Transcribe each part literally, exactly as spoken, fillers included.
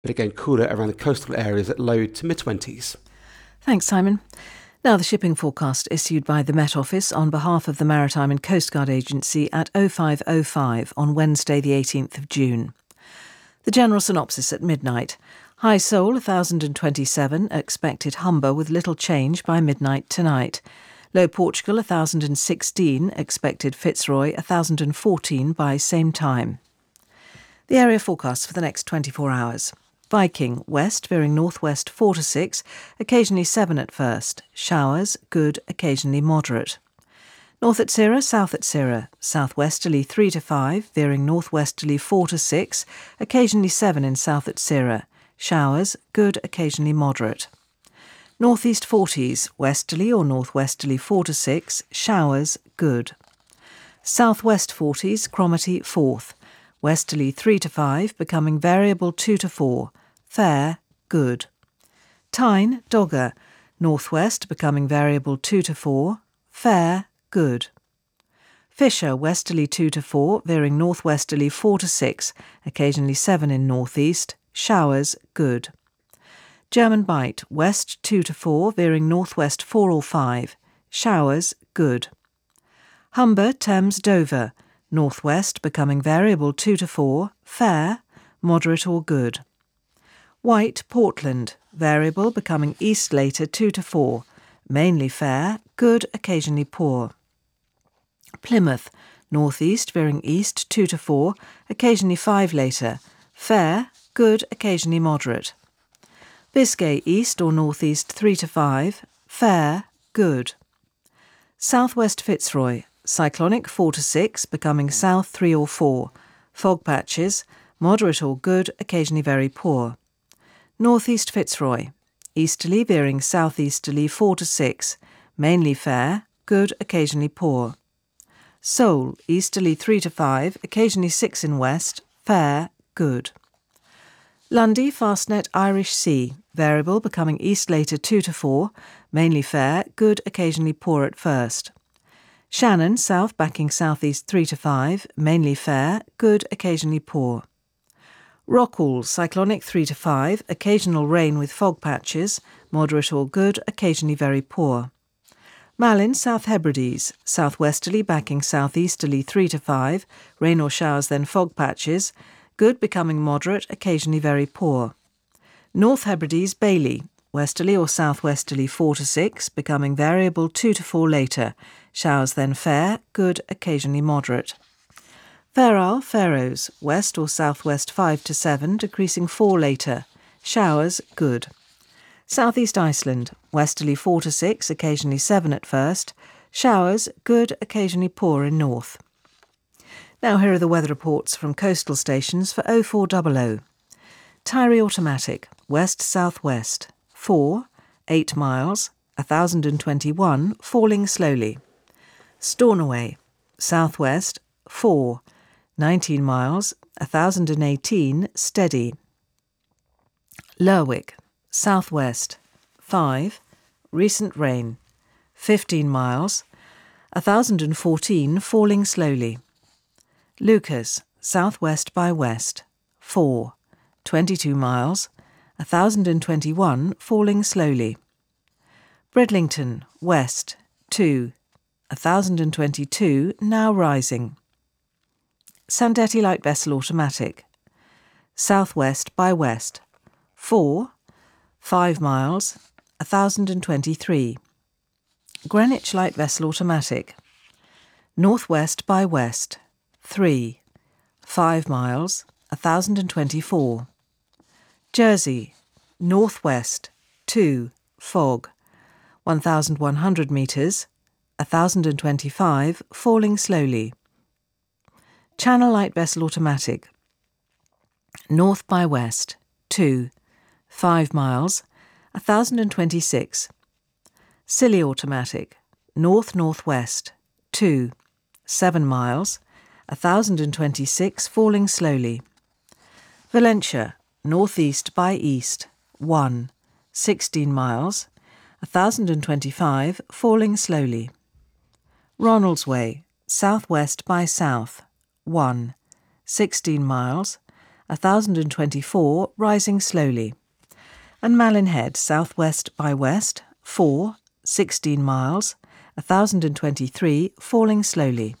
but again cooler around the coastal areas at low to mid-twenties. Thanks, Simon. Now the shipping forecast issued by the Met Office on behalf of the Maritime and Coast Guard Agency at oh five oh five on Wednesday the eighteenth of June. The general synopsis at midnight. High Seoul one thousand twenty-seven, expected Humber with little change by midnight tonight. Low Portugal one thousand sixteen, expected Fitzroy one thousand fourteen by same time. The area forecast for the next twenty-four hours. Viking, west, veering northwest four to six, occasionally seven at first. Showers, good, occasionally moderate. North at Sirra, south at Sirra, southwesterly three to five, veering northwesterly four to six, occasionally seven in south at Sirra. Showers, good, occasionally moderate. Northeast forties, westerly or northwesterly four to six, showers, good. Southwest forties, Cromarty fourth, westerly three to five, becoming variable two to four, fair, good. Tyne, Dogger, northwest, becoming variable two to four, fair, good. Fisher, westerly two to four, veering northwesterly four to six, occasionally seven in northeast, showers, good. German Bight, west two to four, veering northwest four or five, showers, good. Humber, Thames, Dover, northwest, becoming variable two to four, fair, moderate or good. White, Portland, variable, becoming east later two to four, mainly fair, good, occasionally poor. Plymouth, northeast, veering east two to four, occasionally five later, fair, good, occasionally moderate. Biscay, east or northeast three to five, fair, good. Southwest Fitzroy, cyclonic four to six, becoming south three or four, fog patches, moderate or good, occasionally very poor. Northeast Fitzroy, easterly veering southeasterly four to six, mainly fair, good, occasionally poor. Seoul, easterly three to five, occasionally six in west, fair, good. Lundy, Fastnet, Irish Sea, variable, becoming east later two to four, mainly fair, good, occasionally poor at first. Shannon, south, backing southeast three to five, mainly fair, good, occasionally poor. Rockall, cyclonic three to five, occasional rain with fog patches, moderate or good, occasionally very poor. Malin, South Hebrides, southwesterly backing southeasterly three to five, rain or showers then fog patches, good becoming moderate, occasionally very poor. North Hebrides, Bailey, westerly or southwesterly four to six, becoming variable two to four later, showers then fair, good, occasionally moderate. Fair Faroes, west or southwest five to seven, decreasing four later, showers, good. Southeast Iceland, westerly four to six, occasionally seven at first, showers, good, occasionally poor in north. Now here are the weather reports from coastal stations for oh four hundred. Tyree Automatic, west-southwest, four, eight miles, one thousand twenty-one, falling slowly. Stornoway, southwest, four, nineteen miles, one thousand eighteen, steady. Lerwick, southwest, five, recent rain, fifteen miles, one thousand fourteen, falling slowly. Lucas, southwest by west, four, twenty-two miles, one thousand twenty-one, falling slowly. Bridlington, west, two, one thousand twenty-two, now rising. Sandetti Light Vessel Automatic, southwest by west, four, five miles, one thousand twenty-three. Greenwich Light Vessel Automatic, northwest by west, three, five miles, one thousand twenty-four. Jersey, northwest, two, fog, one thousand one hundred metres, one thousand twenty-five, falling slowly. Channel Light Vessel Automatic, north by west, two, five miles, one thousand twenty-six. Scilly Automatic, north-northwest, two, seven miles, one thousand twenty-six, falling slowly. Valentia, northeast by east, one, sixteen miles, one thousand twenty-five, falling slowly. Ronaldsway, southwest by south, one, sixteen miles, one thousand twenty-four, rising slowly. And Malin Head, southwest by west, four, sixteen miles, one thousand twenty-three, falling slowly.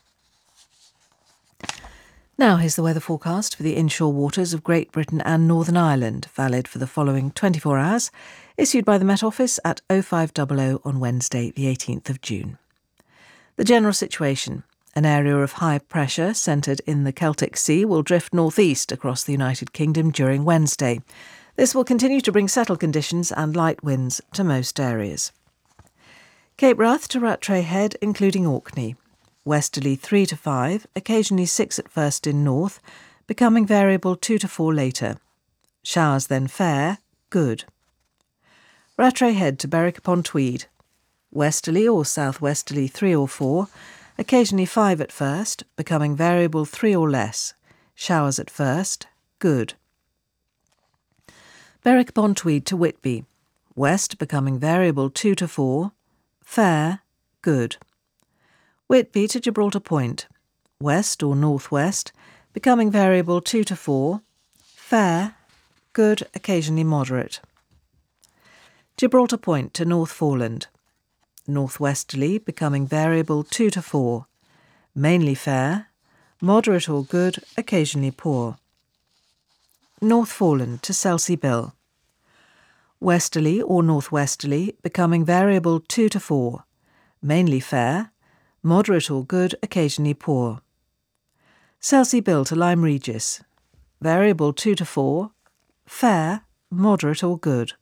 Now here's the weather forecast for the inshore waters of Great Britain and Northern Ireland, valid for the following twenty-four hours, issued by the Met Office at oh five hundred on Wednesday the eighteenth of June. The general situation: an area of high pressure centred in the Celtic Sea will drift northeast across the United Kingdom during Wednesday. This will continue to bring settled conditions and light winds to most areas. Cape Wrath to Rattray Head, including Orkney. Westerly three to five, occasionally six at first in north, becoming variable two to four later. Showers then fair, good. Rattray Head to Berwick upon Tweed. Westerly or southwesterly three or four, occasionally five at first, becoming variable three or less. Showers at first, good. Berwick upon Tweed to Whitby. West becoming variable two to four, fair, good. Whitby to Gibraltar Point. West or northwest, becoming variable two to four, fair, good, occasionally moderate. Gibraltar Point to North Foreland. Northwesterly, becoming variable two to four, mainly fair, moderate or good, occasionally poor. North Foreland to Selsey Bill. Westerly or northwesterly, becoming variable two to four, mainly fair, moderate or good, occasionally poor. Selsey Bill to Lyme Regis. Variable two to four, fair, moderate or good.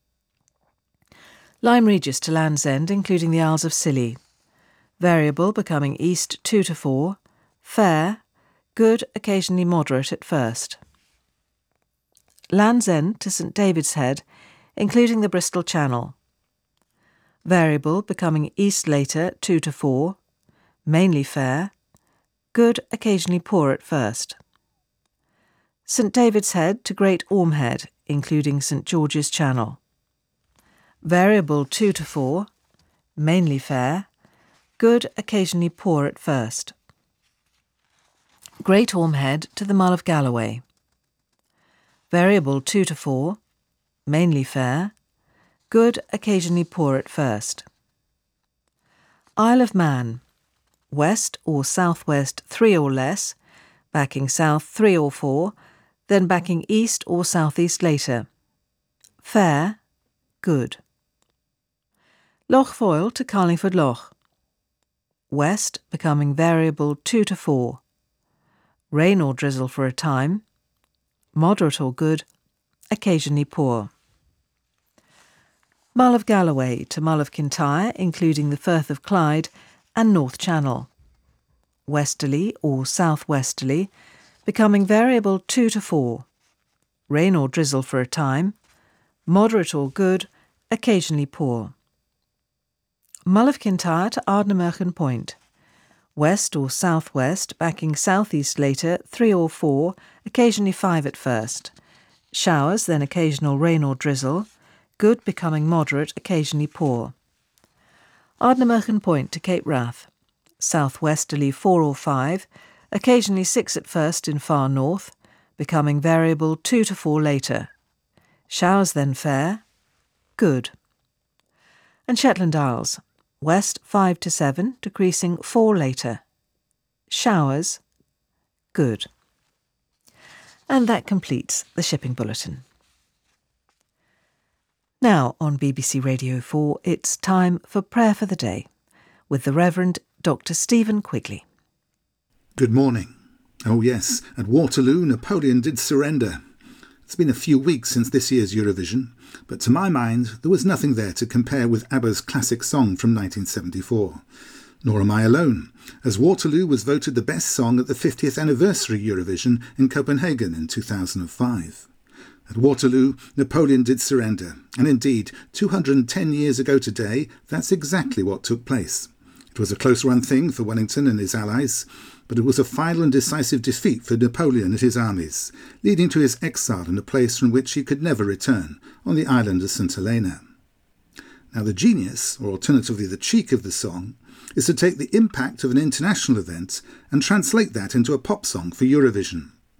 Lyme Regis to Land's End, including the Isles of Scilly. Variable becoming east two to four, fair, good, occasionally moderate at first. Land's End to St David's Head, including the Bristol Channel. Variable becoming east later two to four, mainly fair, good, occasionally poor at first. St David's Head to Great Orme Head, including St George's Channel. Variable two to four, mainly fair, good, occasionally poor at first. Great Orme Head to the Mull of Galloway. Variable two to four, mainly fair, good, occasionally poor at first. Isle of Man. West or southwest three or less, backing south three or four, then backing east or southeast later. Fair, good. Loch Foyle to Carlingford Loch. West becoming variable two to four. Rain or drizzle for a time. Moderate or good, occasionally poor. Mull of Galloway to Mull of Kintyre, including the Firth of Clyde and North Channel. Westerly or southwesterly, becoming variable two to four. Rain or drizzle for a time. Moderate or good, occasionally poor. Mull of Kintyre to Ardnamurchan Point. West or southwest, backing southeast later, three or four, occasionally five at first. Showers, then occasional rain or drizzle. Good becoming moderate, occasionally poor. Ardnamurchan Point to Cape Wrath. Southwesterly four or five, occasionally six at first in far north, becoming variable two to four later. Showers then fair, good. And Shetland Isles. West five to seven, decreasing four later. Showers, good. And that completes the shipping bulletin. Now on B B C Radio four, it's time for Prayer for the Day with the Reverend Doctor Stephen Quigley. Good morning. Oh yes, at Waterloo, Napoleon did surrender. It's been a few weeks since this year's Eurovision, but to my mind, there was nothing there to compare with ABBA's classic song from nineteen seventy-four. Nor am I alone, as Waterloo was voted the best song at the fiftieth anniversary Eurovision in Copenhagen in two thousand five. At Waterloo, Napoleon did surrender, and indeed, two hundred ten years ago today, that's exactly what took place. It was a close-run thing for Wellington and his allies, but it was a final and decisive defeat for Napoleon and his armies, leading to his exile in a place from which he could never return, on the island of Saint Helena. Now the genius, or alternatively the cheek of the song, is to take the impact of an international event and translate that into a pop song for Eurovision.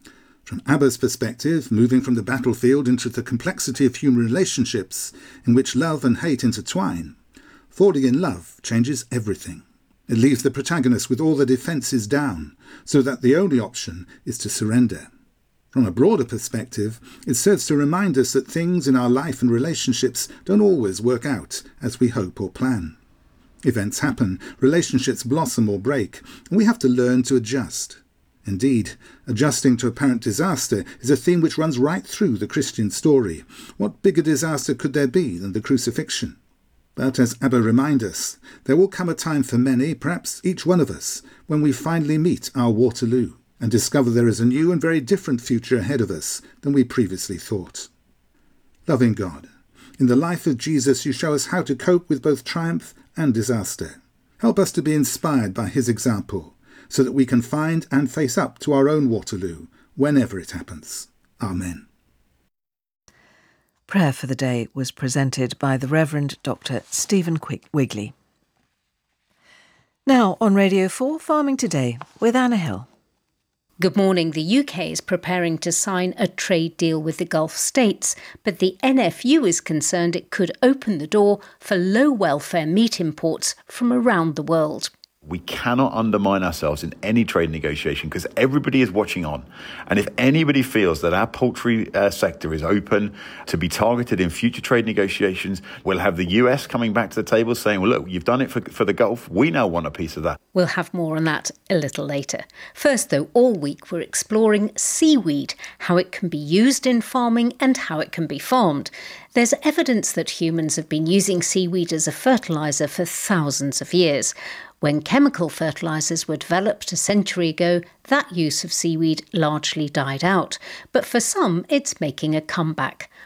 From Abba's perspective, moving from the battlefield into the complexity of human relationships in which love and hate intertwine, falling in love changes everything. It leaves the protagonist with all the defences down, so that the only option is to surrender. From a broader perspective, it serves to remind us that things in our life and relationships don't always work out as we hope or plan. Events happen, relationships blossom or break, and we have to learn to adjust. Indeed, adjusting to apparent disaster is a theme which runs right through the Christian story. What bigger disaster could there be than the crucifixion? But as Abba reminds us, there will come a time for many, perhaps each one of us, when we finally meet our Waterloo and discover there is a new and very different future ahead of us than we previously thought. Loving God, in the life of Jesus you show us how to cope with both triumph and disaster. Help us to be inspired by his example, so that we can find and face up to our own Waterloo whenever it happens. Amen. Prayer for the Day was presented by the Reverend Doctor Stephen Quick- Wigley. Now on Radio four, Farming Today with Anna Hill. Good morning. The U K is preparing to sign a trade deal with the Gulf states, but the N F U is concerned it could open the door for low-welfare meat imports from around the world. We cannot undermine ourselves in any trade negotiation because everybody is watching on. And if anybody feels that our poultry uh, sector is open to be targeted in future trade negotiations, we'll have the U S coming back to the table saying, well, look, you've done it for, for the Gulf. We now want a piece of that. We'll have more on that a little later. First, though, all week we're exploring seaweed, how it can be used in farming and how it can be farmed. There's evidence that humans have been using seaweed as a fertiliser for thousands of years. When chemical fertilisers were developed a century ago, that use of seaweed largely died out. But for some, it's making a comeback.